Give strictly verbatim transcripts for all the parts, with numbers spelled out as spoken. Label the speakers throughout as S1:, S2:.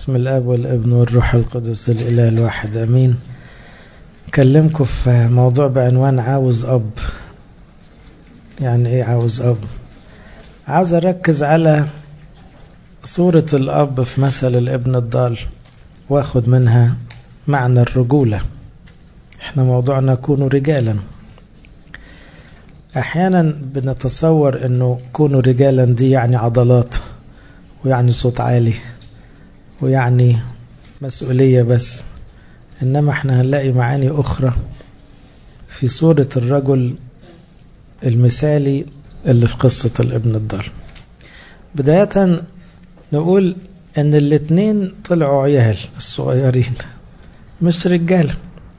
S1: بسم الاب والابن والروح القدس الاله الواحد امين. اكلمكم في موضوع بعنوان عاوز اب. يعني ايه عاوز اب؟ عاوز اركز على صورة الاب في مثل الابن الضال واخد منها معنى الرجولة. احنا موضوعنا كونوا رجالا. احيانا بنتصور انه كونوا رجالا دي يعني عضلات ويعني صوت عالي ويعني مسؤولية بس، إنما احنا هنلاقي معاني أخرى في صورة الرجل المثالي اللي في قصة الابن الضال. بداية نقول إن الاتنين طلعوا عيال الصغيرين مش رجال.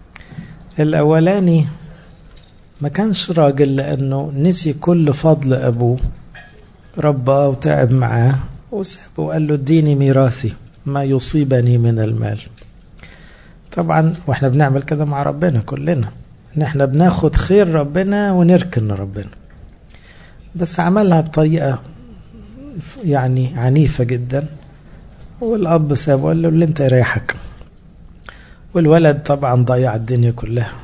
S1: الأولاني ما كانش راجل لأنه نسي كل فضل أبوه، رباه وتعب معاه وسابه وقال له اديني ميراثي ما يصيبني من المال. طبعا واحنا بنعمل كده مع ربنا كلنا، ان احنا بناخد خير ربنا ونركن ربنا، بس عملها بطريقة يعني عنيفة جدا، والاب سابه وقال له اللي انت يريحك، والولد طبعا ضيع الدنيا كلها.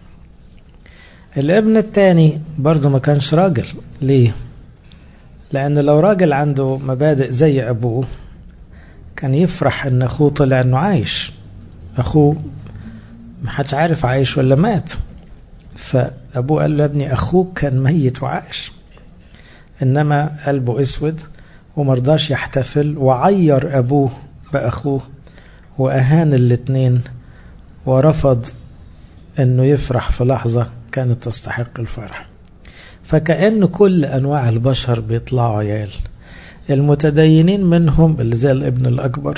S1: الابن الثاني برضه ما كانش راجل. ليه؟ لان لو راجل عنده مبادئ زي ابوه كان يفرح ان اخوه طلع انه عايش. اخوه محدش عارف عايش ولا مات، فابوه قال له يا ابني اخوك كان ميت وعايش، انما قلبه اسود ومرضاش يحتفل وعير ابوه باخوه واهان الاتنين ورفض انه يفرح في لحظة كانت تستحق الفرح. فكأن كل انواع البشر بيطلعوا عيال، المتدينين منهم اللي زي الابن الأكبر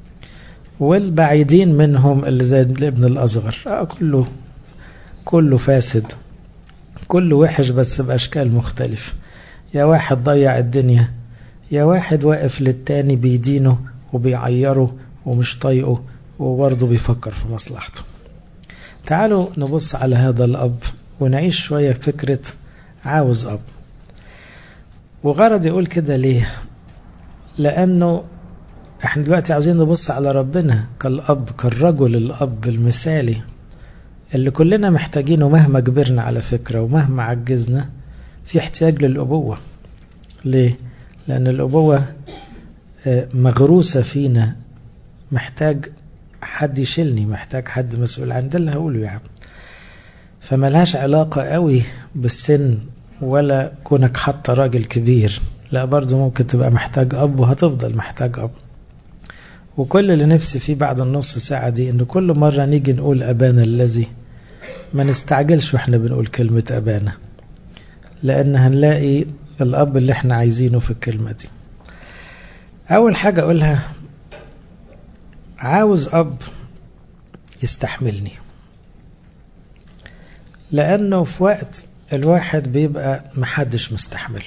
S1: والبعيدين منهم اللي زي الابن الأصغر. آه كله كله فاسد، كله وحش بس بأشكال مختلفة. يا واحد ضيع الدنيا، يا واحد واقف للتاني بيدينه وبيعيره ومش طايقه وبرضه بيفكر في مصلحته. تعالوا نبص على هذا الأب ونعيش شوية فكرة عاوز أب. وغرض يقول كده ليه؟ لأنه احنا دلوقتي عاوزين نبص على ربنا كالأب، كالرجل الأب المثالي اللي كلنا محتاجينه مهما كبرنا على فكرة ومهما عجزنا في احتياج للأبوة. ليه؟ لأن الأبوة مغروسة فينا، محتاج حد يشيلني، محتاج حد مسؤول عن ده اللي هقوله يعني. فملهاش علاقة قوي بالسن ولا كونك حتى راجل كبير، لا برضو ممكن تبقى محتاج أب وهتفضل محتاج أب. وكل اللي نفسي فيه بعد النص ساعة دي إنه كل مرة نيجي نقول أبانا الذي ما نستعجلش وإحنا بنقول كلمة أبانا، لأن هنلاقي الأب اللي إحنا عايزينه في الكلمة دي. أول حاجة أقولها عاوز أب يستحملني، لأنه في وقت الواحد بيبقى محدش مستحمله،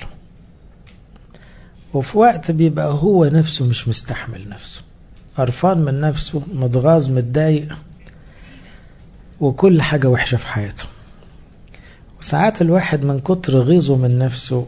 S1: وفي وقت بيبقى هو نفسه مش مستحمل نفسه، قرفان من نفسه، متغاظ، متضايق، وكل حاجة وحشة في حياته. وساعات الواحد من كتر غيظه من نفسه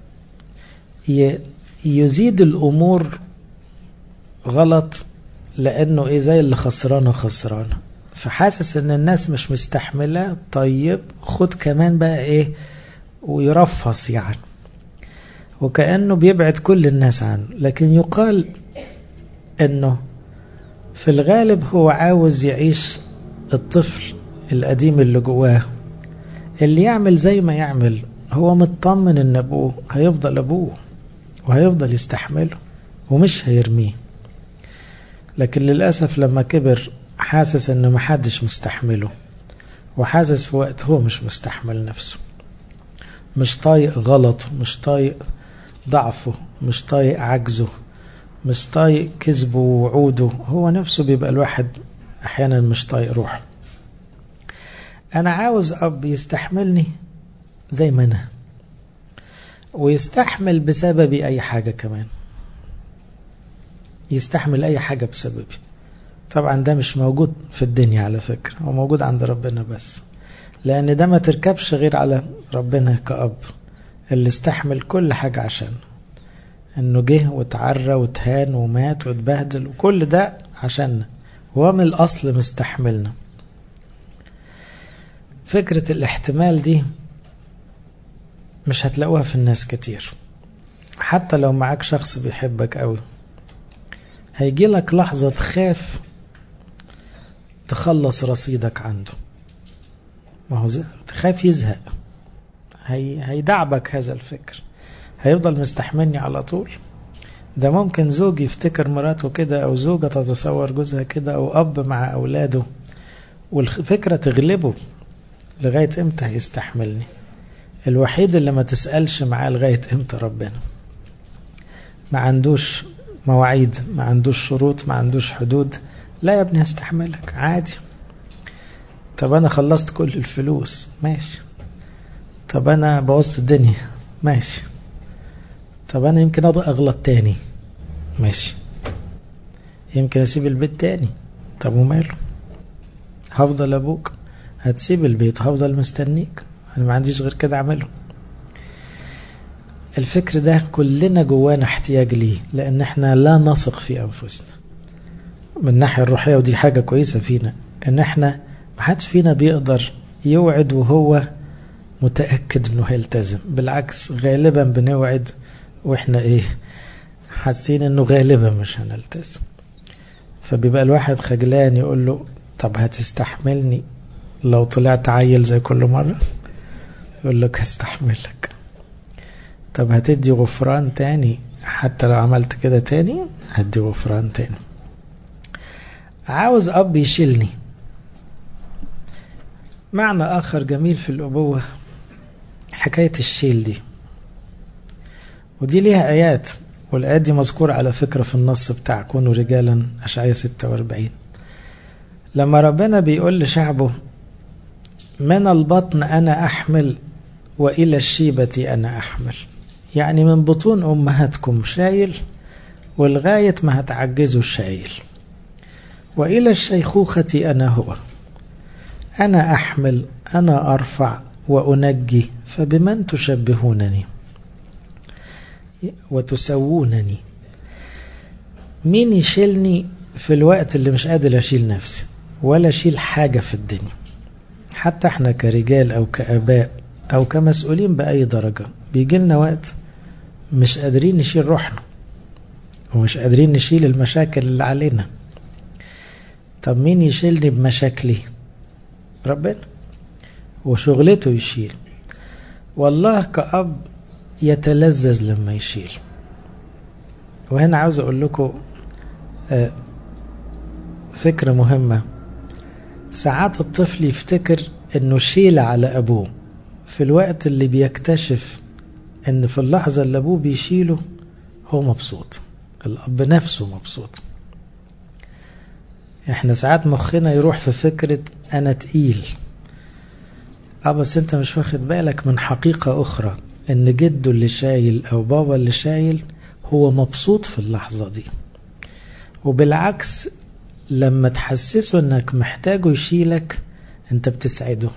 S1: يزيد الأمور غلط، لأنه إيه زي اللي خسرانه خسرانه، فحاسس ان الناس مش مستحملة. طيب خد كمان بقى ايه ويرفص يعني، وكأنه بيبعد كل الناس عنه. لكن يقال انه في الغالب هو عاوز يعيش الطفل القديم اللي جواه، اللي يعمل زي ما يعمل هو مطمن ان ابوه هيفضل ابوه وهيفضل يستحمله ومش هيرميه. لكن للأسف لما كبر حاسس انه محدش مستحمله، وحاسس في وقت هو مش مستحمل نفسه، مش طايق غلطه، مش طايق ضعفه، مش طايق عجزه، مش طايق كذبه ووعوده. هو نفسه بيبقى الواحد احيانا مش طايق روحه. انا عاوز اب يستحملني زي ما انا، ويستحمل بسببي اي حاجة كمان، يستحمل اي حاجة بسببي. طبعا ده مش موجود في الدنيا على فكرة، هو موجود عند ربنا بس، لأن ده ما تركبش غير على ربنا كأب اللي استحمل كل حاجة عشان انه جه وتعرى وتهان ومات وتبهدل، وكل ده عشاننا، هو من الأصل مستحملنا. فكرة الاحتمال دي مش هتلاقوها في الناس كتير. حتى لو معاك شخص بيحبك قوي، هيجي لك لحظة تخاف تخلص رصيدك عنده، ما هو تخاف يزهق، هي هيدعبك هذا الفكر، هيفضل مستحملني على طول. ده ممكن زوج يفتكر مراته كده، أو زوجة تتصور جوزها كده، أو أب مع أولاده، والفكرة تغلبه لغاية إمتى هيستحملني. الوحيد اللي ما تسألش معاه لغاية إمتى ربنا، ما عندوش مواعيد، ما عندوش شروط، ما عندوش حدود. لا يا ابني هستحملك عادي. طب أنا خلصت كل الفلوس، ماشي. طب أنا بوظت الدنيا، ماشي. طب أنا يمكن أغلط تاني، ماشي. يمكن أسيب البيت تاني، طب وماله، هفضل أبوك. هتسيب البيت هفضل مستنيك، أنا ما عنديش غير كده أعمله. الفكر ده كلنا جوانا احتياج ليه، لأن احنا لا نثق في أنفسنا من الناحية الروحية، ودي حاجة كويسة فينا، ان احنا محدش فينا بيقدر يوعد وهو متأكد انه هيلتزم. بالعكس غالبا بنوعد واحنا ايه، حاسين انه غالبا مش هنلتزم. فبيبقى الواحد خجلان يقول له طب هتستحملني لو طلعت عيل زي كل مرة؟ يقول لك هستحملك. طب هتدي غفران تاني حتى لو عملت كده تاني؟ هدي غفران تاني. عاوز أب يشيلني. معنى آخر جميل في الأبوة حكاية الشيل دي، ودي ليها آيات، والآيات دي مذكورة على فكرة في النص بتاع كونوا رجالا أشعياء ستة وأربعين، لما ربنا بيقول لشعبه من البطن أنا أحمل وإلى الشيبة أنا أحمل، يعني من بطون أمهاتكم شايل ولغاية ما هتعجزوا الشايل، وإلى الشيخوخة أنا هو، أنا أحمل أنا أرفع وأنجي، فبمن تشبهونني وتسوونني؟ مين يشيلني في الوقت اللي مش قادر أشيل نفسي ولا أشيل حاجة في الدنيا؟ حتى احنا كرجال أو كآباء أو كمسؤولين بأي درجة بيجي لنا وقت مش قادرين نشيل روحنا ومش قادرين نشيل المشاكل اللي علينا. طب مين يشيلني بمشاكلي؟ ربنا، وشغلته يشيل. والله كأب يتلذذ لما يشيل. وهنا عاوز أقول لكم فكرة مهمة. ساعات الطفل يفتكر أنه شيل على أبوه في الوقت اللي بيكتشف أن في اللحظة اللي أبوه بيشيله هو مبسوط، الأب نفسه مبسوط. احنا ساعات مخنا يروح في فكرة أنا تقيل، اه بس انت مش واخد بالك من حقيقة أخرى، أن جده اللي شايل أو بابا اللي شايل هو مبسوط في اللحظة دي. وبالعكس لما تحسسه أنك محتاجه يشيلك أنت بتسعده،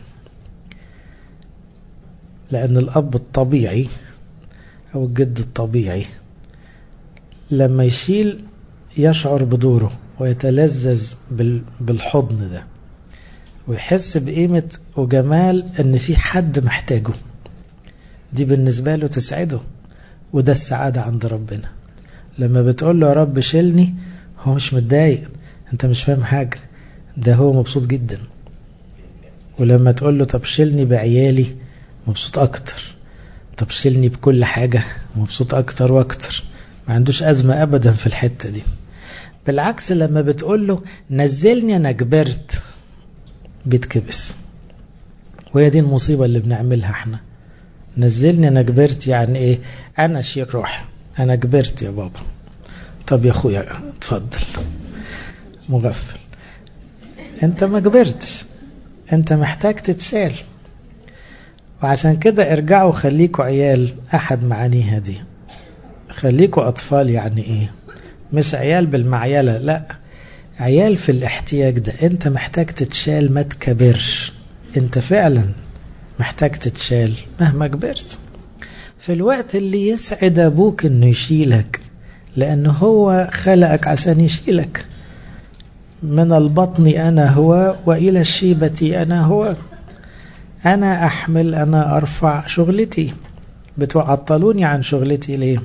S1: لأن الأب الطبيعي أو الجد الطبيعي لما يشيل يشعر بدوره ويتلذذ بالحضن ده، ويحس بقيمة وجمال أن في حد محتاجه. دي بالنسبة له تسعده، وده السعادة عند ربنا. لما بتقول له يا رب شيلني هو مش متضايق، انت مش فاهم حاجة، ده هو مبسوط جدا. ولما تقول له طب شيلني بعيالي مبسوط أكتر، طب شيلني بكل حاجة مبسوط أكتر وأكتر، ما عندوش أزمة أبدا في الحتة دي. بالعكس لما بتقول له نزلني أنا كبرت بيتكبس. وهي دي المصيبة اللي بنعملها احنا، نزلني أنا كبرت يعني إيه؟ أنا شيل روحي، أنا كبرت يا بابا. طب يا أخويا اتفضل مغفل، أنت ما كبرتش، أنت محتاج تتشال. وعشان كده ارجعوا خليكوا عيال. أحد معانيها دي خليكوا أطفال، يعني إيه؟ مش عيال بالمعيلة، لا، عيال في الاحتياج ده. أنت محتاج تتشال، ما تكبرش، أنت فعلا محتاج تتشال مهما كبرت. في الوقت اللي يسعد أبوك أنه يشيلك، لأنه هو خلقك عشان يشيلك. من البطن أنا هو وإلى الشيبة أنا هو. أنا أحمل، أنا أرفع شغلتي، بتعطلوني عن شغلتي ليه؟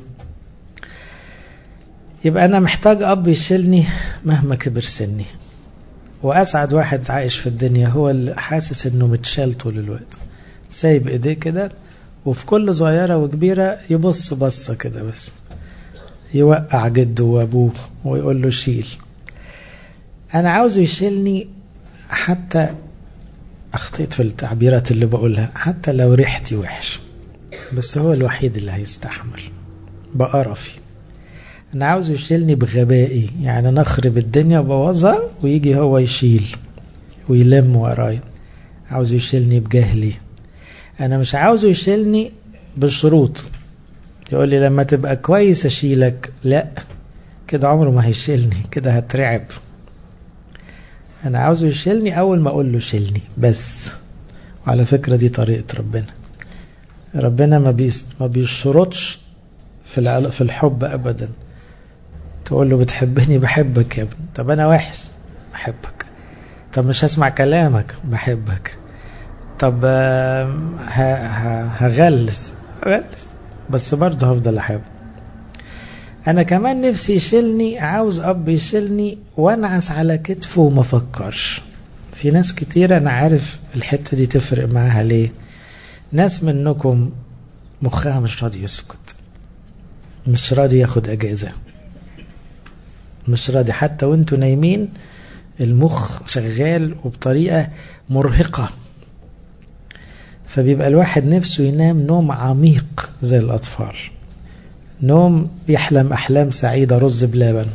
S1: يبقى أنا محتاج أب يشيلني مهما كبر سني. وأسعد واحد عايش في الدنيا هو اللي حاسس أنه متشال طول الوقت، سايب إيديه كده، وفي كل صغيرة وكبيرة يبص بصة كده بس، يوقع جده وأبوه ويقول له شيل. أنا عاوزه يشيلني حتى أخطيت في التعبيرات اللي بقولها، حتى لو ريحتي وحش، بس هو الوحيد اللي هيستحمل بقرفي. أنا عاوزه يشيلني بغبائي، يعني نخرب الدنيا وبوظها ويجي هو يشيل ويلم وراي. عاوزه يشيلني بجهلي. أنا مش عاوزه يشيلني بالشروط، يقول لي لما تبقى كويس أشيلك. لا، كده عمره ما هيشيلني، كده هترعب. أنا عاوزه يشيلني أول ما أقول له شيلني بس. وعلى فكرة دي طريقة ربنا. ربنا ما بيست ما بيشرطش في في الحب أبدا. تقول له بتحبني؟ بحبك يا ابني. طب أنا وحش؟ بحبك. طب مش هسمع كلامك؟ بحبك. طب هغلس هغلس بس برضه هفضل أحب. أنا كمان نفسي يشيلني، عاوز أب يشيلني وأنعس على كتفه وما فكرش. في ناس كتير أنا عارف الحتة دي تفرق معها. ليه؟ ناس منكم مخها مش راضي يسكت، مش راضي ياخد أجازة، مش راضي حتى وانتوا نايمين المخ شغال وبطريقة مرهقة. فبيبقى الواحد نفسه ينام نوم عميق زي الأطفال، نوم يحلم أحلام سعيدة. رز بلبن،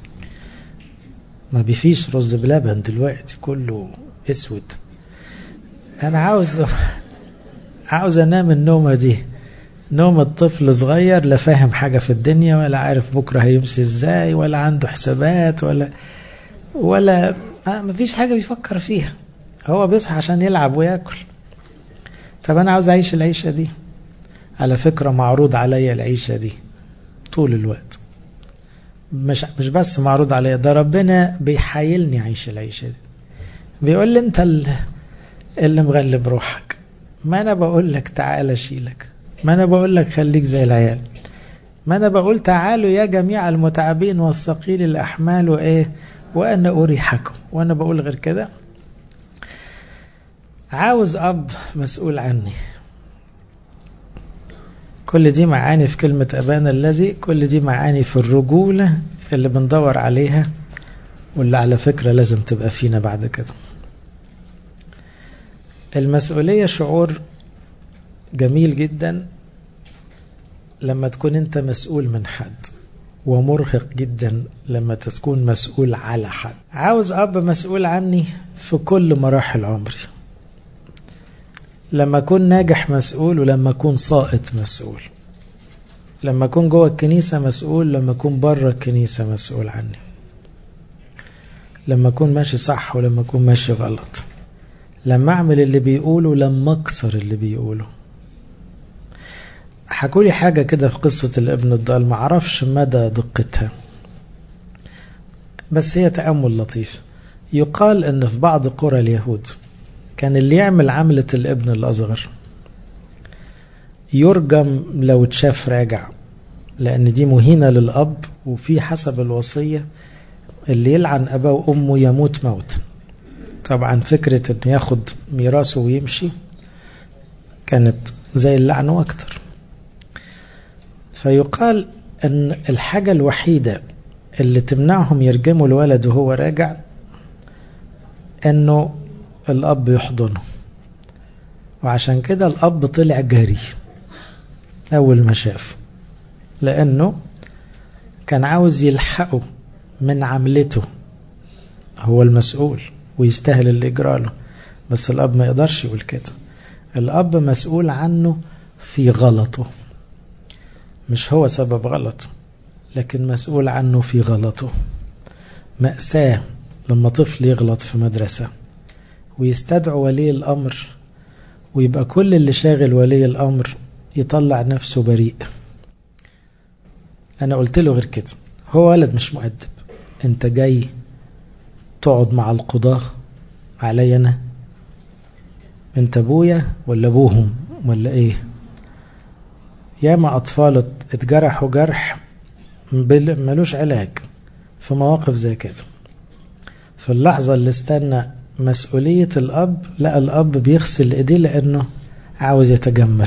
S1: ما بيفيش رز بلبن دلوقتي، كله اسود. أنا عاوز عاوز أنام النومة دي، نوم الطفل صغير لا فاهم حاجة في الدنيا، ولا عارف بكرة هيمشي ازاي، ولا عنده حسابات، ولا ولا ما فيش حاجة بيفكر فيها. هو بيصحى عشان يلعب ويأكل. طب أنا عاوز أعيش العيشة دي. على فكرة معروض عليا العيشة دي طول الوقت، مش مش بس معروض عليا، ده ربنا بيحايلني أعيش العيشة دي. بيقول لي أنت اللي مغلب روحك، ما أنا بقول لك تعال أشيلك، ما أنا بقول لك خليك زي العيال، ما أنا بقول تعالوا يا جميع المتعبين والثقيل الأحمال وإيه وأنا أريحكم. وأنا بقول غير كده؟ عاوز أب مسؤول عني. كل دي معاني في كلمة أبانا الذي، كل دي معاني في الرجولة اللي بندور عليها، واللي على فكرة لازم تبقى فينا بعد كده. المسؤولية شعور جميل جدا لما تكون انت مسؤول من حد، ومرهق جدا لما تكون مسؤول على حد. عاوز أب مسؤول عني في كل مراحل عمري، لما أكون ناجح مسؤول، ولما أكون ساقط مسؤول، لما أكون جوه الكنيسة مسؤول، لما أكون بره الكنيسة مسؤول عني، لما أكون ماشي صح ولما أكون ماشي غلط، لما أعمل اللي بيقوله لما أكسر اللي بيقوله. حكولي حاجة كده في قصة الابن الضال، معرفش مدى دقتها بس هي تأمل لطيف. يقال أن في بعض قرى اليهود كان اللي يعمل عملة الابن الأصغر يرجم لو تشاف راجع، لأن دي مهينة للأب، وفي حسب الوصية اللي يلعن أباه وأمه يموت موت. طبعا فكرة أنه ياخد ميراثه ويمشي كانت زي اللعن وأكتر. فيقال أن الحاجة الوحيدة اللي تمنعهم يرجموا الولد وهو راجع أنه الأب يحضنه. وعشان كده الأب طلع جري أول ما شاف، لأنه كان عاوز يلحقه من عملته، هو المسؤول ويستاهل اللي يجراله، بس الأب ما يقدرش يقول كده. الأب مسؤول عنه في غلطه، مش هو سبب غلطه لكن مسؤول عنه في غلطه. مأساة لما طفل يغلط في مدرسة ويستدعو ولي الأمر، ويبقى كل اللي شاغل ولي الأمر يطلع نفسه بريء. أنا قلت له غير كده، هو ولد مش مؤدب، أنت جاي تقعد مع القضاة علي أنا؟ انت ابويا ولا ابوهم ولا ايه؟ ياما اطفال اتجرحوا جرح ملوش علاج في مواقف زي كده. في اللحظة اللي استنى مسؤولية الاب، لا الاب بيغسل ايديه لانه عاوز يتجمل،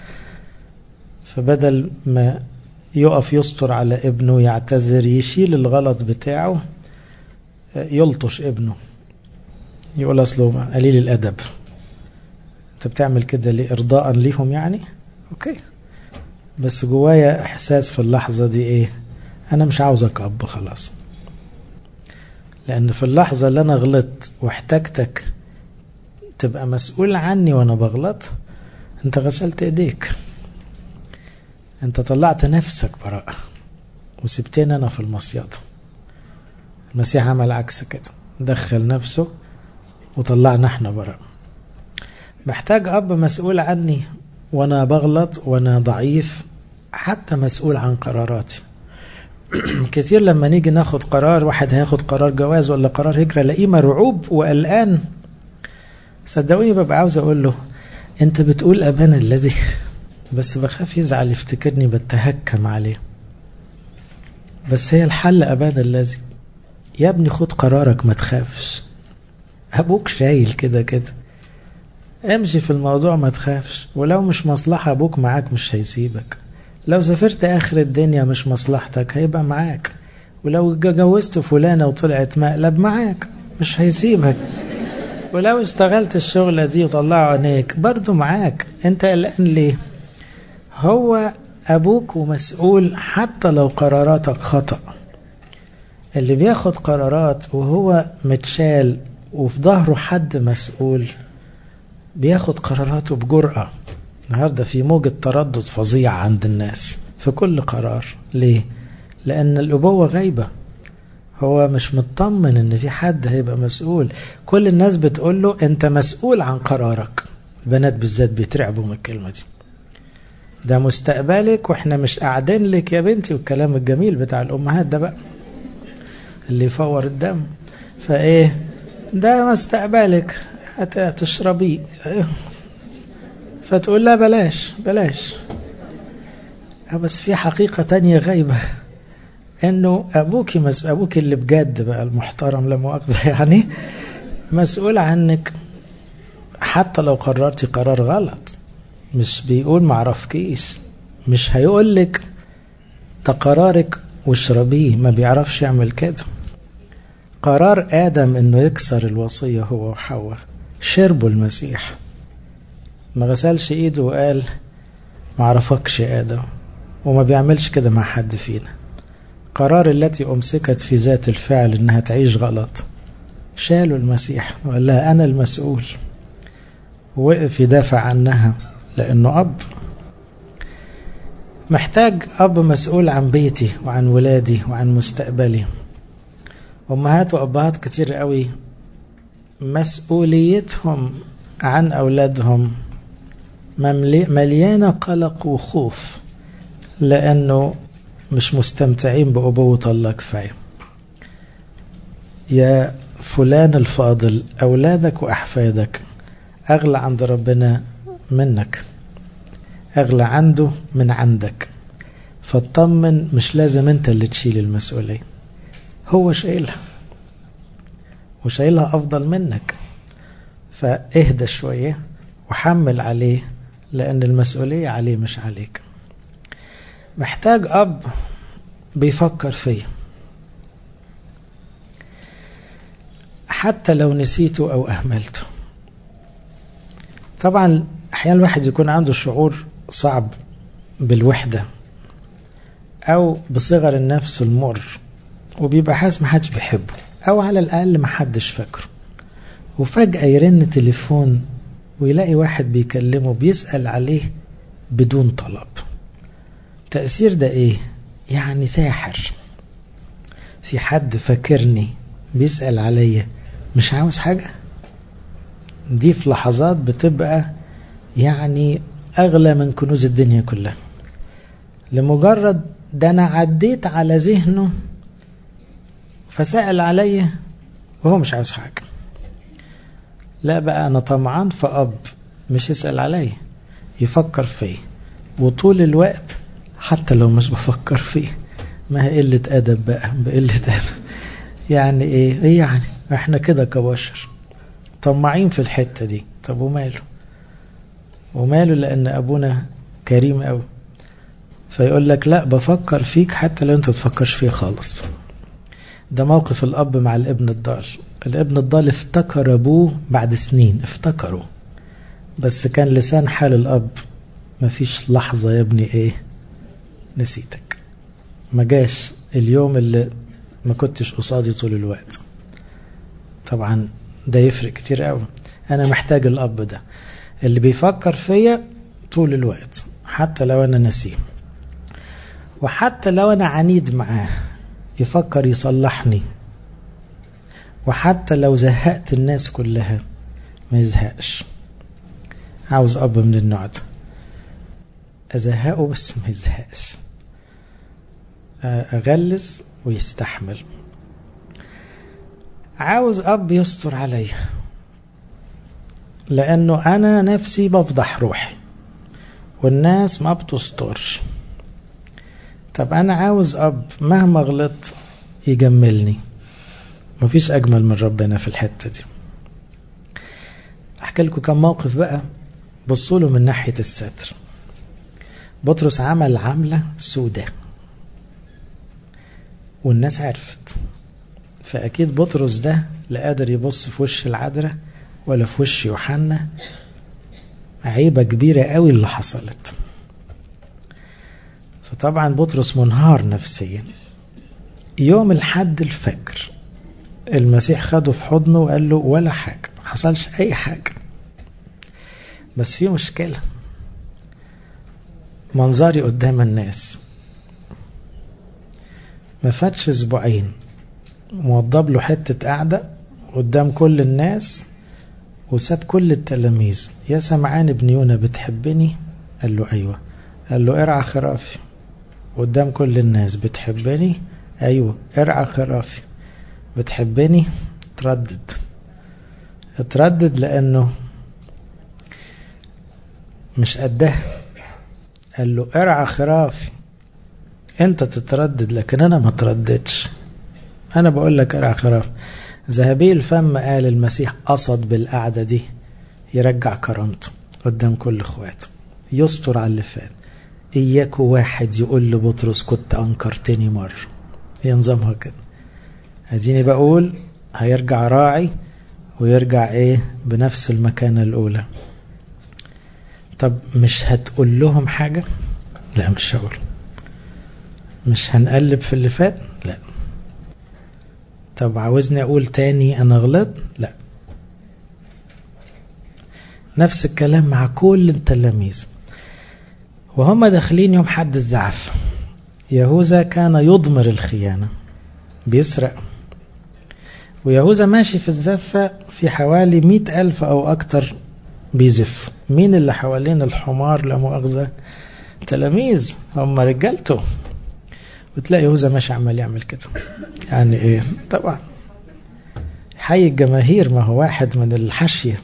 S1: فبدل ما يقف يستر على ابنه يعتذر يشيل الغلط بتاعه يلطش ابنه، يقول اصله قليل الادب. انت بتعمل كده ليه؟ ارضاء ليهم يعني؟ اوكي، بس جوايا احساس في اللحظة دي ايه؟ انا مش عاوزك اب خلاص، لان في اللحظة اللي انا غلطت واحتاجتك تبقى مسؤول عني وانا بغلط، انت غسلت ايديك، انت طلعت نفسك براءة وسبتين انا في المصياد. المسيح عمل عكس كده، دخل نفسه وطلعنا احنا براءة. محتاج اب مسؤول عني وانا بغلط وانا ضعيف، حتى مسؤول عن قراراتي. كتير لما نيجي ناخد قرار، واحد هياخد قرار جواز ولا قرار هجرة، لاقيه مرعوب وقلقان. صدقوني ببقى عاوز اقول له انت بتقول ابانا الذي، بس بخاف يزعل يفتكرني بتهكم عليه. بس هي الحل ابانا الذي. يا ابني خد قرارك ما تخافش، ابوك شايل كده كده، امشي في الموضوع ما تخافش، ولو مش مصلحة ابوك معاك مش هيسيبك، لو سافرت اخر الدنيا مش مصلحتك هيبقى معاك، ولو جوزت فلانة وطلعت مقلب معاك مش هيسيبك، ولو اشتغلت الشغلة دي وطلعوا عينيك برضو معاك. انت قلقان ليه؟ هو ابوك ومسؤول حتى لو قراراتك خطأ. اللي بياخد قرارات وهو متشال وفي ظهره حد مسؤول بياخد قراراته بجرأة. النهاردة في موجة تردد فظيع عند الناس في كل قرار. ليه؟ لأن الأبوة غايبة، هو مش مطمن ان في حد هيبقى مسؤول. كل الناس بتقول له انت مسؤول عن قرارك. البنات بالذات بيترعبوا من الكلمة دي، ده مستقبلك واحنا مش قاعدين لك يا بنتي، والكلام الجميل بتاع الأمهات ده بقى اللي يفور الدم. فايه ده مستقبلك هتشربيه، فتقول لا بلاش بلاش. بس في حقيقة تانية غايبة، انه ابوك مس... ابوك اللي بجد بقى المحترم لا مؤاخذة يعني مسؤول عنك حتى لو قررتي قرار غلط. مش بيقول معرفكيش، مش هيقولك ده قرارك واشربيه، ما بيعرفش يعمل كده. قرار آدم انه يكسر الوصية هو وحواء، شربوا المسيح، ما غسلش ايده وقال معرفكش يا آدم، وما بيعملش كده مع حد فينا. قرار التي أمسكت في ذات الفعل انها تعيش غلط، شالوا المسيح وقال لها انا المسؤول، ووقف يدافع عنها لانه اب. محتاج اب مسؤول عن بيتي وعن ولادي وعن مستقبلي. امهات وابهات كتير قوي مسؤوليتهم عن اولادهم مليانة قلق وخوف، لانه مش مستمتعين بأبوة الله كفاية. يا فلان الفاضل، أولادك وأحفادك أغلى عند ربنا منك، أغلى عنده من عندك، فاطمن مش لازم أنت اللي تشيل المسؤولية، هو شايلها وشايلها أفضل منك. فاهدى شوية وحمل عليه، لأن المسؤولية عليه مش عليك. محتاج أب بيفكر فيه حتى لو نسيته أو أهملته. طبعا أحيانا الواحد يكون عنده شعور صعب بالوحدة أو بصغر النفس المر، وبيبقى حاسس محدش بيحبه أو على الأقل محدش فاكره، وفجأة يرن تليفون ويلاقي واحد بيكلمه بيسأل عليه بدون طلب. تأثير ده إيه؟ يعني ساحر، في حد فاكرني بيسأل عليا مش عاوز حاجة. دي في لحظات بتبقى يعني أغلى من كنوز الدنيا كلها، لمجرد ده أنا عديت على ذهنه فسأل عليا وهو مش عاوز حاجة. لا بقى أنا طمعان في أب مش يسأل عليه، يفكر فيه، وطول الوقت حتى لو مش بفكر فيه. ما هي قلة أدب بقى، بقلة أدب. يعني إيه؟ إيه يعني؟ إحنا كده كبشر طمعين في الحتة دي. طب وماله؟ وماله؟ لأن أبونا كريم أوي، فيقول لك لا بفكر فيك حتى لو أنت تفكرش فيه خالص. ده موقف الأب مع الابن الضال. الابن الضال افتكر أبوه بعد سنين، افتكره، بس كان لسان حال الأب مفيش لحظة يا ابني إيه نسيتك، ما جاش اليوم اللي ما كنتش قصادي طول الوقت. طبعا ده يفرق كتير قوي. أنا محتاج الأب ده اللي بيفكر فيا طول الوقت حتى لو أنا نسيه، وحتى لو أنا عنيد معاه يفكر يصلحني، وحتى لو زهقت الناس كلها ما يزهقش. عاوز أب من النوع ده، أزهقه بس ما يزهقش، أغلس ويستحمل. عاوز أب يستر عليا، لأنه أنا نفسي بفضح روحي والناس ما بتسترش. طب أنا عاوز أب مهما غلط يجملني. مفيش أجمل من ربنا في الحتة دي. أحكي لكم كم موقف بقى. بصوا له من ناحية الستر. بطرس عمل عملة سودة والناس عرفت، فأكيد بطرس ده لا قادر يبص في وش العذراء ولا في وش يوحنا. عيبة كبيرة قوي اللي حصلت. فطبعا بطرس منهار نفسيا. يوم الحد الفجر المسيح خده في حضنه وقال له ولا حاجة، ما حصلش أي حاجة، بس في مشكلة. منظري قدام الناس. ما فاتش اسبوعين موضب له حتة قاعدة قدام كل الناس وساب كل التلاميذ. يا سمعان ابن يونا بتحبني؟ قال له أيوة. قال له ارعى خرافي. قدام كل الناس بتحبني؟ أيوة ارعى خرافي. بتحبني؟ تردد اتردد لأنه مش قده. قال له ارعى خرافي. انت تتردد لكن انا ما ترددش. انا بقول لك ارعى خرافي. ذهبي الفم قال المسيح قصد بالقعدة دي يرجع كرامته قدام كل اخواته، يستر على اللي فات. اياكو واحد يقول لبطرس كنت انكرتني مرة. هي نظامها كده. اديني بقول هيرجع راعي ويرجع ايه بنفس المكانة الاولى. طب مش هتقول لهم حاجة؟ لا مش هقول. مش هنقلب في اللي فات؟ لا. طب عاوزني اقول تاني انا غلط؟ لا. نفس الكلام مع كل التلاميذ وهم داخلين يوم حد الزعف. يهوذا كان يضمر الخيانة، بيسرق، ويهوذا ماشي في الزفة في حوالي مئة ألف أو أكتر بيزف. مين اللي حوالين الحمار لا مؤاخذة؟ تلاميذ، هم رجالته. وتلاقي يهوذا ماشي عمال يعمل كده. يعني ايه؟ طبعا حي الجماهير، ما هو واحد من الحشية،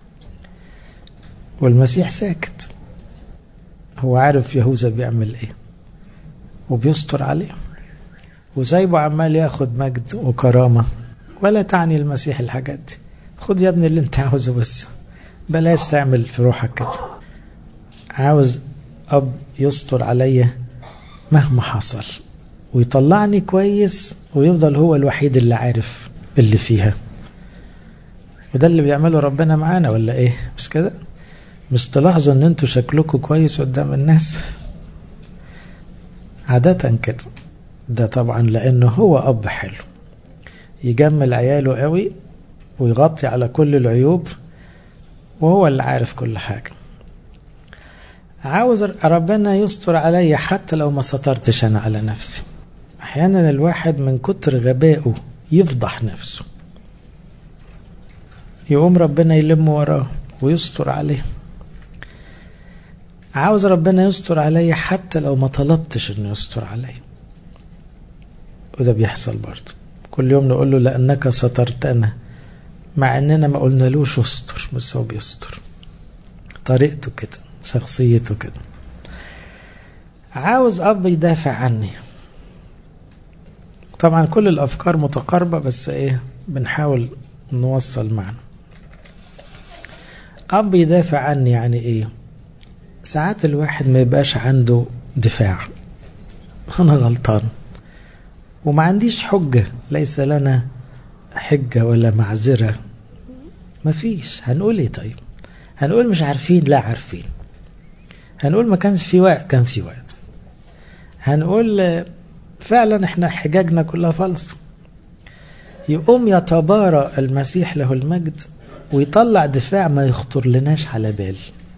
S1: والمسيح ساكت. هو عارف يهوذا بيعمل ايه وبيستر عليه وسايبه عمال ياخد مجد وكرامة، ولا تعني المسيح الحاجات دي. خد يا ابني اللي انت عاوزه، بس بلاش تعمل في روحك كده. عاوز أب يستر عليا مهما حصل ويطلعني كويس ويفضل هو الوحيد اللي عارف اللي فيها. وده اللي بيعمله ربنا معانا ولا ايه؟ مش كده؟ مش تلاحظوا ان انتوا شكلكم كويس قدام الناس عادة كده؟ ده طبعا لانه هو اب حلو يجمل عياله قوي ويغطي على كل العيوب وهو اللي عارف كل حاجة. عاوز ربنا يستر علي حتى لو ما سترتش أنا على نفسي. أحيانا الواحد من كتر غبائه يفضح نفسه، يقوم ربنا يلم وراه ويستر عليه. عاوز ربنا يستر علي حتى لو ما طلبتش انه يستر علي، وده بيحصل برضه. كل يوم نقول له لأنك سترتنا، مع أننا ما قلنالوش استر، بس هو بيستر. طريقته كده، شخصيته كده. عاوز أب يدافع عني. طبعا كل الأفكار متقاربة، بس إيه بنحاول نوصل معنا. أب يدافع عني يعني إيه؟ ساعات الواحد ما يبقاش عنده دفاع، أنا غلطان وما عنديش حجة، ليس لنا حجة ولا معذرة، ما فيش. هنقول إيه طيب؟ هنقول مش عارفين؟ لا عارفين. هنقول ما كانش في وقت؟ كان في وقت. هنقول فعلا احنا حجاجنا كلها فلس. يقوم يتبارى المسيح له المجد ويطلع دفاع ما يخطر لناش على بال.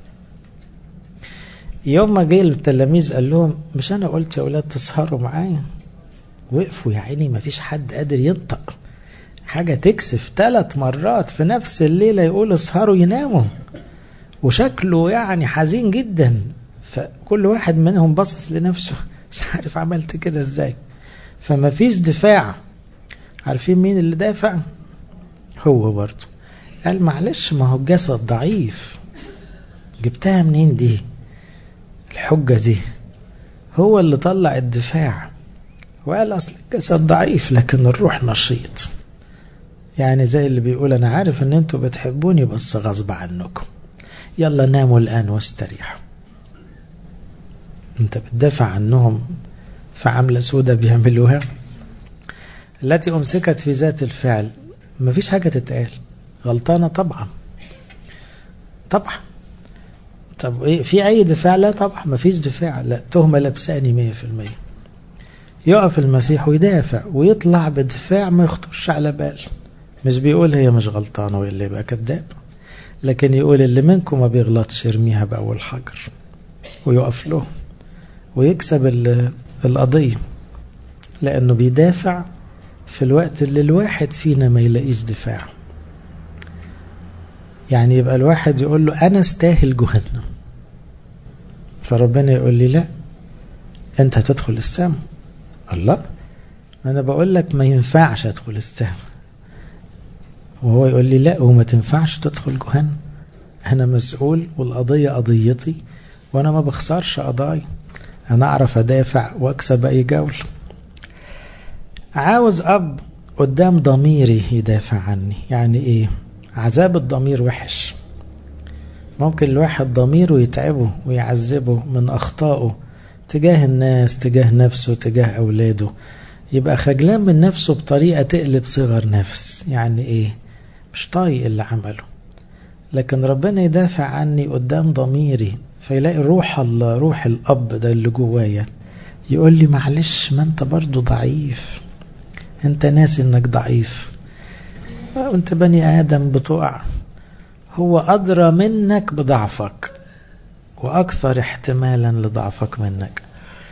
S1: يوم ما جاء التلاميذ قال لهم مش أنا قلت يا أولاد تسهروا معايا؟ وقفوا يا عيني، ما فيش حد قادر ينطق، حاجة تكسف. ثلاث مرات في نفس الليلة يقول اسهروا، يناموا، وشكله يعني حزين جدا. فكل واحد منهم بصص لنفسه، مش عارف عملت كده ازاي. فما فيش دفاع. عارفين مين اللي دافع؟ هو برضه. قال معلش، ما هو الجسد ضعيف. جبتها منين دي الحجة دي؟ هو اللي طلع الدفاع وقال أصل الجسد ضعيف لكن الروح نشيط. يعني زي اللي بيقول أنا عارف أن أنتوا بتحبوني بس غصب عنكم، يلا ناموا الآن واستريحوا. أنت بتدافع عنهم في عملة سودة بيعملوها. التي أمسكت في ذات الفعل ما فيش حاجة تتقال، غلطانة طبعا طبعا. طب إيه في أي دفاع؟ لا طبعا ما فيش دفاع، لا تهمة لبساني مية في المية. يقف المسيح ويدافع ويطلع بدفاع ما يخطرش على بال. مش بيقول هي مش غلطانة وإلا يبقى كذاب، لكن يقول اللي منكم ما بيغلطش يرميها بأول حجر، ويقف له ويكسب القضية، لأنه بيدافع في الوقت اللي الواحد فينا ما يلاقيش دفاع. يعني يبقى الواحد يقول له أنا استاهل جهنم، فربنا يقول لي لا أنت هتدخل السام. الله، أنا بقول لك ما ينفعش أدخل السام، وهو يقول لي لا وما تنفعش تدخل جهنم. أنا مسؤول والقضية قضيتي، وأنا ما بخسرش قضايا، أنا أعرف أدافع وأكسب أي جولة. عاوز أب قدام ضميري يدافع عني. يعني إيه؟ عذاب الضمير وحش. ممكن الواحد ضميره يتعبه ويعذبه من أخطائه تجاه الناس، تجاه نفسه، تجاه أولاده، يبقى خجلان من نفسه بطريقة تقلب صغر نفس. يعني إيه؟ مش طايق اللي عمله، لكن ربنا يدافع عني قدام ضميري، فيلاقي روح الله، روح الأب ده اللي جوايا يقول لي معلش ما أنت برضو ضعيف، أنت ناسي أنك ضعيف، وأنت بني آدم بتقع، هو أدرى منك بضعفك وأكثر احتمالا لضعفك منك.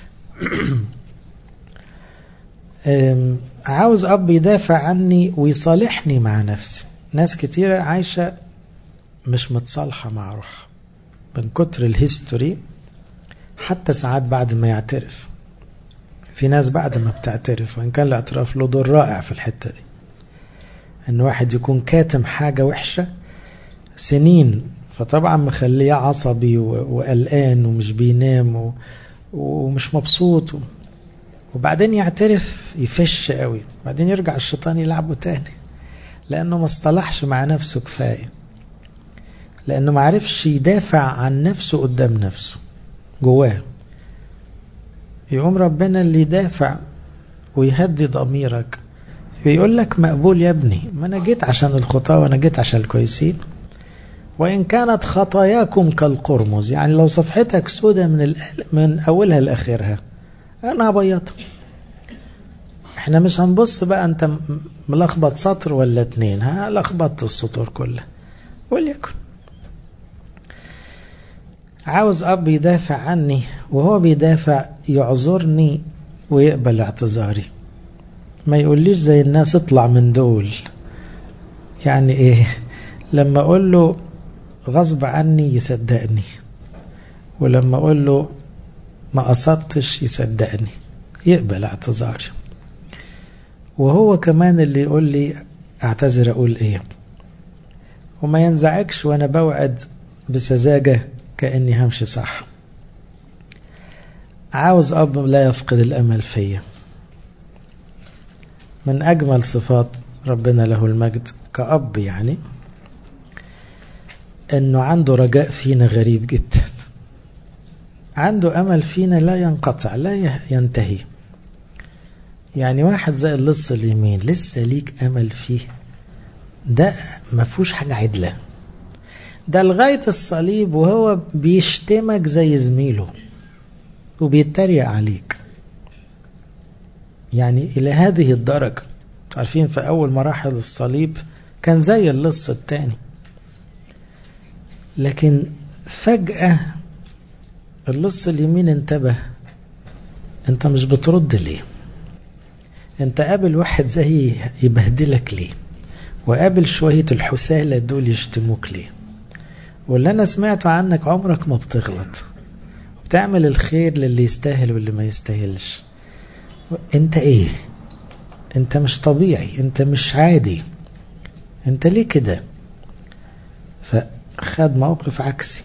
S1: عاوز أب يدافع عني ويصالحني مع نفسي. ناس كتيرة عايشة مش متصالحة مع روح من كتر الهيستوري، حتى ساعات بعد ما يعترف. في ناس بعد ما بتعترف، وإن كان الاعتراف له دور رائع في الحتة دي، إن واحد يكون كاتم حاجة وحشة سنين، فطبعا مخليه عصبي وقلقان ومش بينام ومش مبسوط، وبعدين يعترف يفش قوي، بعدين يرجع الشيطان يلعبه تاني، لأنه ما اصطلحش مع نفسه كفاية، لأنه ما عرفش يدافع عن نفسه قدام نفسه جواه. يقوم ربنا اللي يدافع ويهدي ضميرك، بيقول لك مقبول يا ابني، ما أنا جيت عشان الخطاة وأنا جيت عشان الكويسين. وإن كانت خطاياكم كالقرمز، يعني لو صفحتك سودة من, من أولها لآخرها أنا هبيضها. احنا مش هنبص بقى أنت ملخبط سطر ولا اتنين، ها لخبطت السطور كلها وليكن. عاوز أب يدافع عني، وهو بيدافع يعذرني ويقبل اعتذاري، ما يقوليش زي الناس اطلع من دول. يعني ايه؟ لما اقول له غصب عني يصدقني، ولما اقول له ما قصدتش يصدقني، يقبل اعتذاري. وهو كمان اللي يقول لي اعتذر اقول ايه، وما ينزعجش وانا بوعد بسذاجة كأني همشي صح. عاوز اب لا يفقد الامل فيا. من اجمل صفات ربنا له المجد كأب يعني انه عنده رجاء فينا غريب جدا، عنده امل فينا لا ينقطع لا ينتهي. يعني واحد زي اللص اليمين لسه ليك امل فيه، ده ما فيهوش حاجة عدلة، ده لغاية الصليب وهو بيشتمك زي زميله وبيتريق عليك، يعني إلى هذه الدرجة. عارفين في أول مراحل الصليب كان زي اللص التاني، لكن فجأة اللص اليمين انتبه، انت مش بترد ليه؟ انت قابل واحد زي يبهدلك ليه؟ وقابل شوية الحسالة دول يشتموك ليه؟ واللي أنا سمعته عنك عمرك ما بتغلط، بتعمل الخير للي يستاهل واللي ما يستاهلش. انت ايه؟ انت مش طبيعي، انت مش عادي، انت ليه كده؟ فخد موقف عكسي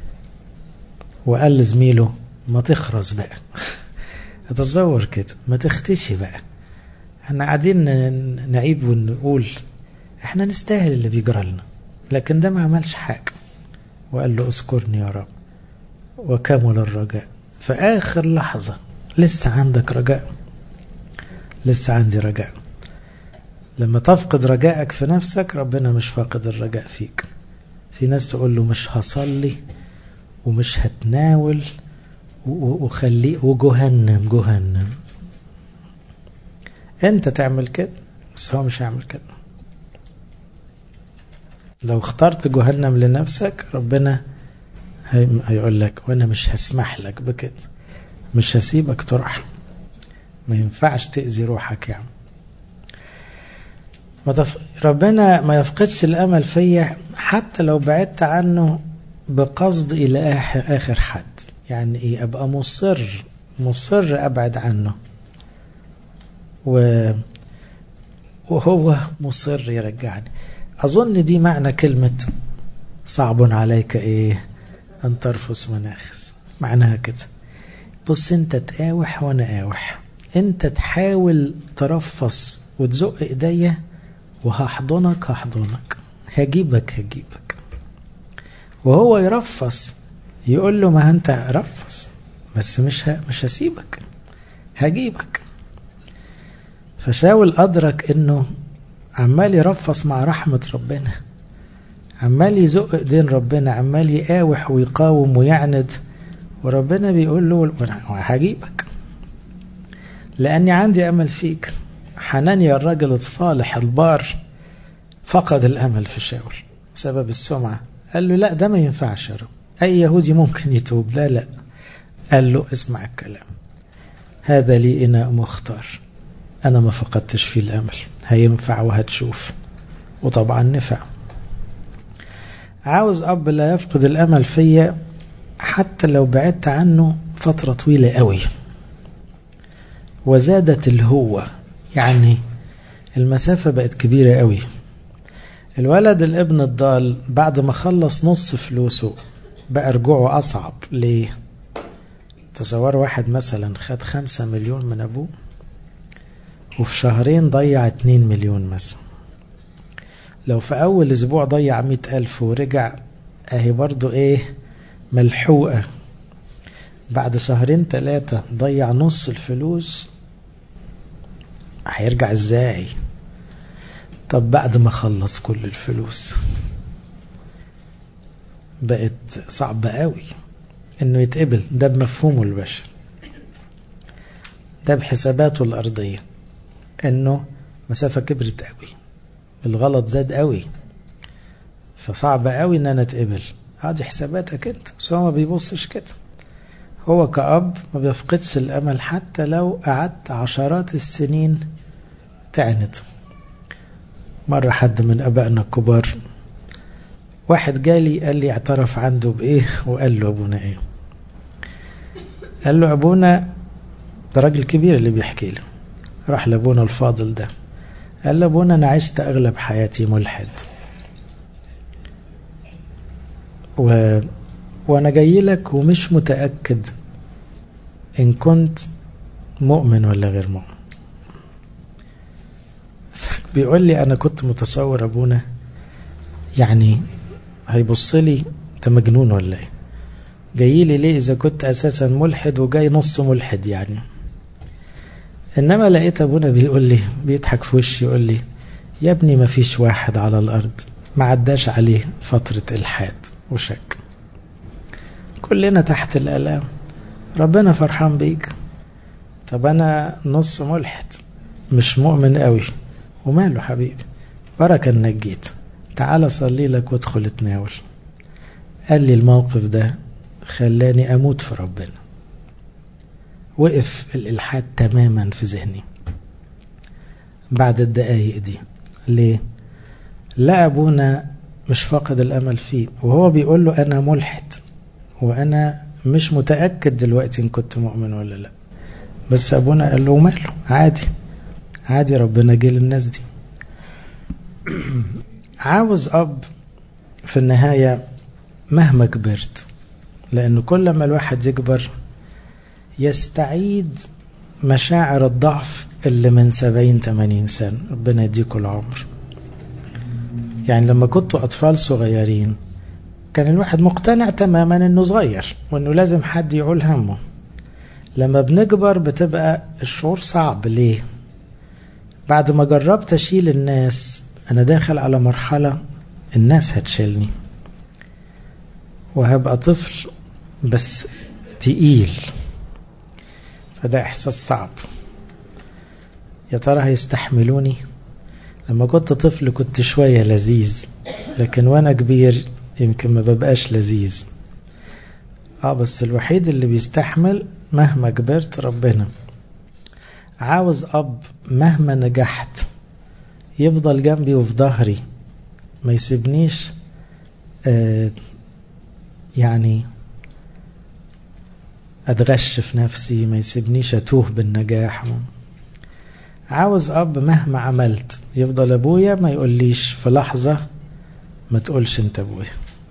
S1: وقال لزميله ما تخرس بقى. اتصور كده، ما تختشي بقى، احنا قاعدين نعيب ونقول احنا نستاهل اللي بيجرى لنا، لكن ده ما عملش حاجة. وقال له اذكرني يا رب. وكمل الرجاء في آخر لحظة، لسه عندك رجاء، لسه عندي رجاء. لما تفقد رجائك في نفسك ربنا مش فاقد الرجاء فيك. في ناس تقول له مش هصلي ومش هتناول وخليه وجهنم جهنم، انت تعمل كده بس هو مش هيعمل كده. لو اخترت جهنم لنفسك ربنا هيقول لك وانا مش هسمح لك بكده، مش هسيبك تروح، ما ينفعش تأذي روحك يعني. ربنا ما يفقدش الأمل فيا حتى لو بعدت عنه بقصد إلى آخر حد. يعني إيه؟ أبقى مصر مصر أبعد عنه و... وهو مصر يرجعني. أظن دي معنى كلمة صعب عليك إيه أن ترفس مناخذ. معناها كده، بص أنت تقاوح وأنا قاوح، أنت تحاول ترفس وتزق إيديا وهحضنك هحضنك، هجيبك هجيبك. وهو يرفس يقول له ما أنت رفس بس مش ه... مش هسيبك، هجيبك. فشاول أدرك إنه عمال يرفس مع رحمة ربنا، عمال يزق ايدين ربنا، عمال يقاوح ويقاوم ويعند، وربنا بيقول له هجيبك لأني عندي أمل فيك. حنانيا الرجل الصالح البار فقد الأمل في شاول بسبب السمعة. قال له لا ده ما ينفعش يا رب، أي يهودي ممكن يتوب. لا لا، قال له اسمع الكلام، هذا لي إناء مختار، أنا ما فقدتش فيه الأمل، هينفع وهتشوف. وطبعا نفع. عاوز أب لا يفقد الأمل فيا حتى لو بعدت عنه فترة طويلة قوي وزادت الهوة، يعني المسافة بقت كبيرة قوي. الولد الابن الضال بعد ما خلص نص فلوسه بقى رجوعه أصعب. ليه؟ تصور واحد مثلا خد خمسة مليون من أبوه وفي شهرين ضيع اتنين مليون مثلا. لو في أول أسبوع ضيع مئة ألف ورجع، أهي برضو إيه ملحوقة. بعد شهرين ثلاثة ضيع نص الفلوس، هيرجع إزاي؟ طب بعد ما خلص كل الفلوس بقت صعبة قوي إنه يتقبل. ده بمفهومه البشر، ده بحساباته الأرضية، إنه مسافة كبرت قوي، الغلط زاد قوي، فصعب قوي ان انا اتقبل. هذه حساباتك انت، بس هو ما بيبصش كده. هو كأب ما بيفقدش الامل حتى لو قعدت عشرات السنين تعند. مرة حد من ابائنا الكبار، واحد جالي قال لي اعترف عنده بايه، وقال له ابونا ايه؟ قال له ابونا، ده راجل كبير اللي بيحكي له، راح لابونا الفاضل ده قال لابونا أنا عشت أغلب حياتي ملحد، و... وأنا جاي لك ومش متأكد إن كنت مؤمن ولا غير مؤمن. بيقول لي أنا كنت متصور أبونا يعني هيبص لي أنت مجنون ولا إيه، جاي لي ليه إذا كنت أساسا ملحد وجاي نص ملحد يعني. إنما لقيت أبونا بيقول لي بيضحك في وشي يقول لي يا ابني ما فيش واحد على الأرض ما عداش عليه فترة إلحاد وشك، كلنا تحت الآلام، ربنا فرحان بيك. طب أنا نص ملحد مش مؤمن قوي، وماله حبيبي، بركة انك جيت، تعال صلي لك وادخل اتناول. قال لي الموقف ده خلاني أموت في ربنا، وقف الإلحاد تماما في ذهني بعد الدقايق دي. ليه؟ لا أبونا مش فاقد الأمل فيه، وهو بيقول له أنا ملحد وأنا مش متأكد دلوقتي إن كنت مؤمن ولا لا، بس أبونا قال له ماله، عادي عادي، ربنا جه للناس دي. عاوز أب في النهاية مهما كبرت، لأنه كل ما الواحد يكبر يستعيد مشاعر الضعف اللي من سبعين تمانين سنة، ربنا يديكوا العمر. يعني لما كنتوا أطفال صغيرين كان الواحد مقتنع تماما أنه صغير وأنه لازم حد يعول همه. لما بنكبر بتبقى الشعور صعب. ليه؟ بعد ما جربت أشيل الناس أنا داخل على مرحلة الناس هتشيلني، وهبقى طفل بس تقيل، فده إحساس صعب. يا ترى هيستحملوني؟ لما كنت طفل كنت شوية لذيذ، لكن وأنا كبير يمكن ما ببقاش لذيذ. آه بس الوحيد اللي بيستحمل مهما كبرت ربنا. عاوز أب مهما نجحت يفضل جنبي وفي ظهري، ما يسيبنيش آه يعني أتغش في نفسي، ما يسيبنيش أتوه بالنجاح. عاوز أب مهما عملت يفضل أبويا ما يقوليش في لحظة ما تقولش أنت أبويا.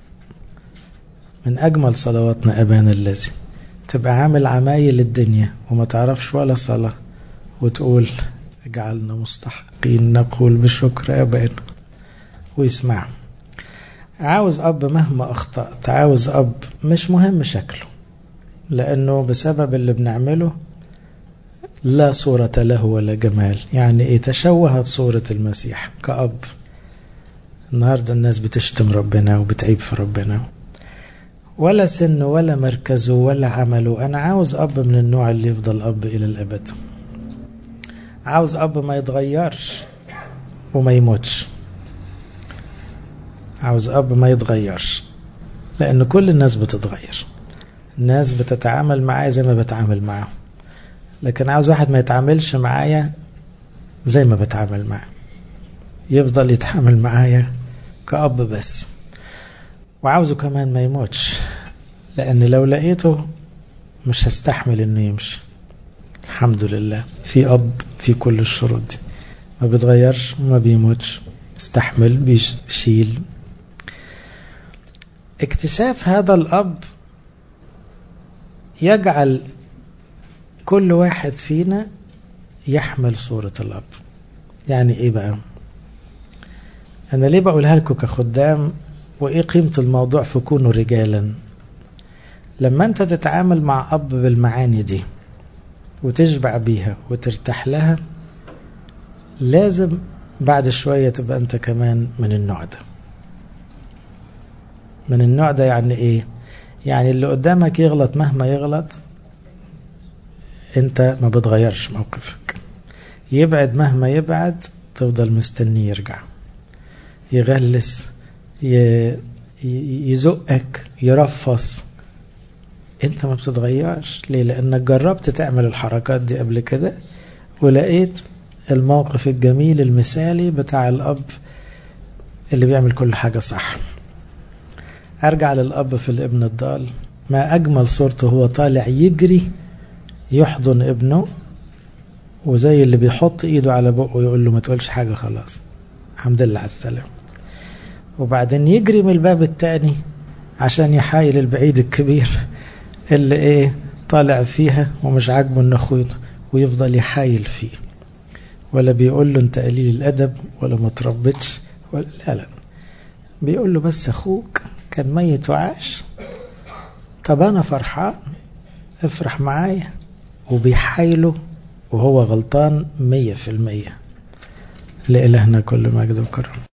S1: من أجمل صلواتنا أبانا الذي، تبقى عامل عمايل الدنيا وما تعرفش ولا صلاة وتقول اجعلنا مستحقين نقول بشكر أبانا ويسمع. عاوز أب مهما أخطأت، عاوز أب مش مهم شكله، لأنه بسبب اللي بنعمله لا صورة له ولا جمال. يعني إيه؟ تشوهت صورة المسيح كأب. النهاردة الناس بتشتم ربنا وبتعيب في ربنا، ولا سن ولا مركزه ولا عمله. أنا عاوز أب من النوع اللي يفضل أب إلى الأبد. عاوز أب ما يتغيرش وما يموتش. عاوز أب ما يتغيرش، لأن كل الناس بتتغير، الناس بتتعامل معايا زي ما بتعامل معه، لكن عاوز واحد ما يتعاملش معايا زي ما بتعامل معه، يفضل يتعامل معايا كأب بس. وعاوزه كمان ما يموتش، لأن لو لقيته مش هستحمل إنه يمشي. الحمد لله في أب في كل الشروط دي، ما بيتغيرش وما بيموتش، استحمل بيشيل. اكتشاف هذا الأب يجعل كل واحد فينا يحمل صورة الأب. يعني إيه بقى؟ أنا ليه بقولها لكم كخدام، وإيه قيمة الموضوع في كونه رجالا؟ لما أنت تتعامل مع أب بالمعاني دي وتشبع بيها وترتاح لها، لازم بعد شوية تبقى أنت كمان من النوع ده. من النوع ده يعني إيه؟ يعني اللي قدامك يغلط مهما يغلط أنت ما بتغيرش موقفك، يبعد مهما يبعد تفضل مستني يرجع، يغلس، يزقك، يرفص، انت ما بتتغيرش. ليه؟ لانك جربت تعمل الحركات دي قبل كده ولقيت الموقف الجميل المثالي بتاع الأب اللي بيعمل كل حاجة صح. ارجع للأب في الابن الضال، ما أجمل صورته هو طالع يجري يحضن ابنه وزي اللي بيحط ايده على بقه ويقول له ما تقولش حاجة خلاص، الحمد لله على السلامة. وبعدين يجري من الباب التاني عشان يحايل البعيد الكبير اللي ايه طالع فيها ومش عاجبه ان اخوه، ويفضل يحايل فيه، ولا بيقول له انت قليل الادب ولا ما تربتش ولا لا لا، بيقول له بس اخوك كان ميت وعاش، طب انا فرحان افرح معايا، وبيحايله وهو غلطان مية في المية. لإلهنا كل مجد وكرم.